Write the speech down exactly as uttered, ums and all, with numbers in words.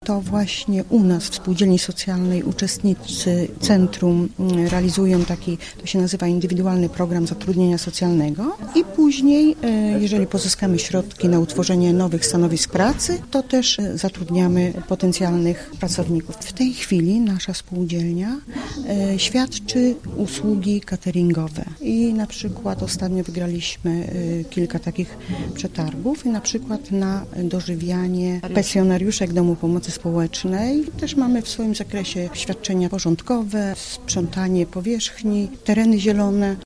to właśnie u nas w Spółdzielni Socjalnej uczestnicy centrum realizują taki, to się nazywa indywidualny program zatrudnienia socjalnego i później, jeżeli pozyskamy środki na utworzenie nowych stanowisk pracy, to też zatrudniamy potencjalnych pracowników. W tej chwili nasza spółdzielnia świadczy usługi cateringowe i na przykład ostatnio wygraliśmy kilka takich przetargów i na przykład na dożywianie pensjonariuszek Domu Pomocy Społecznej. Też mamy w swoim zakresie świadczenia porządkowe, sprzątanie powierzchni, tereny zielone.